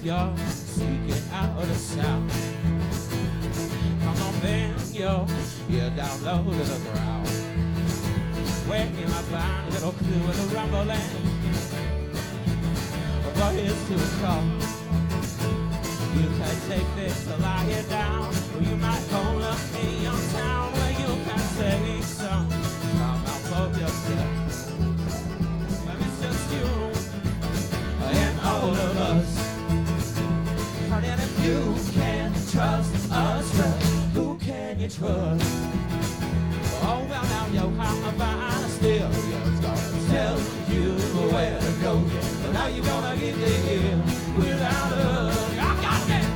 you're seeking out the sound, come on, bend your ear down low to the ground. Where can I find a little clue in the rumbling? What is to come? You can take this to lie it down, or you might hold up in your town where you can take some time out for yourself. But it's just you and all of us. Honey, and if you can't trust us, who can you trust? Oh, well, now your high still just gonna tell you where to go. But now you're gonna get there without us. I got that!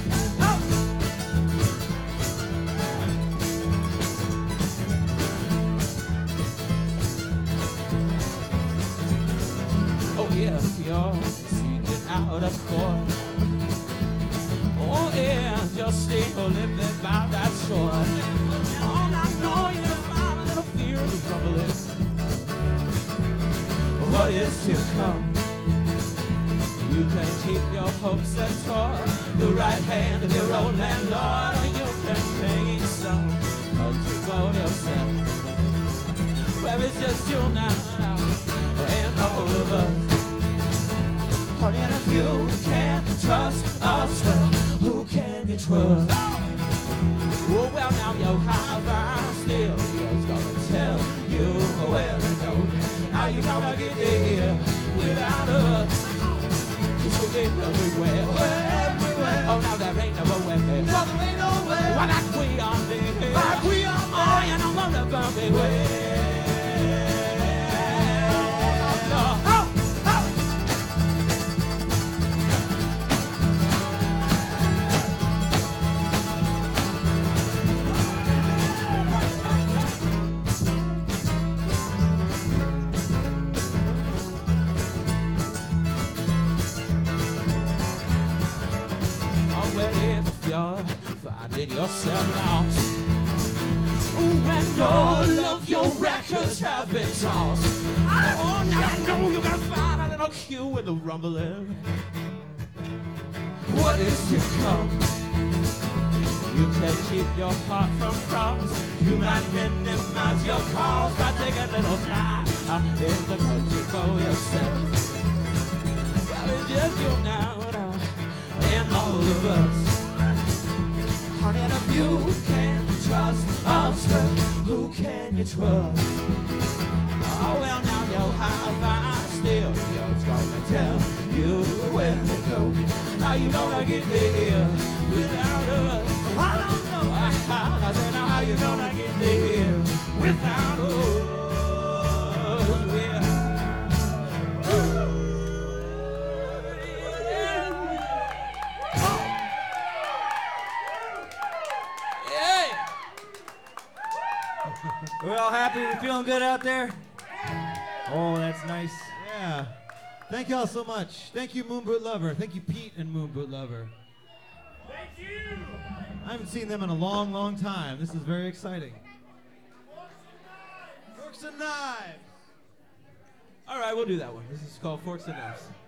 Oh, yeah, you're seeking out a court. Oh, yeah, you're still living by that shore. Oh, I know you're find a little fear of trouble. What is to come? You can keep your hopes and toy the right hand of your own landlord, or you can take some country for yourself. Well, it's just you now and all of us. Honey, and if you can't trust us, who can you trust? Oh, well, now your high vibe still is gonna tell you where to go. How you gonna get there without us? Cause we've been everywhere, everywhere. Oh, now there ain't no way. No, there ain't no way. Why like we are there? Like we are there. Oh, you know I'm never be way. Finding yourself lost. Ooh, and all of your records have been tossed. Oh, now I know you're gonna find a little cue in the rumbling. What is to come? You can keep your heart from cross. You might minimize your cause by taking a little time out in the country for yourself. Well, it's just you now and all of us. Honey, and if you can't trust us, who can you trust? Oh, well, now your high vibe still just gonna tell you where to go. Now you gonna get there without us. I don't know. I said, now how you gonna get there without us? Yeah. We're all happy? We feeling good out there? Oh, that's nice. Yeah. Thank y'all so much. Thank you, Moonboot Lover. Thank you, Pete and Moonboot Lover. Thank you! I haven't seen them in a long, long time. This is very exciting. Forks and Knives! All right, we'll do that one. This is called Forks and Knives.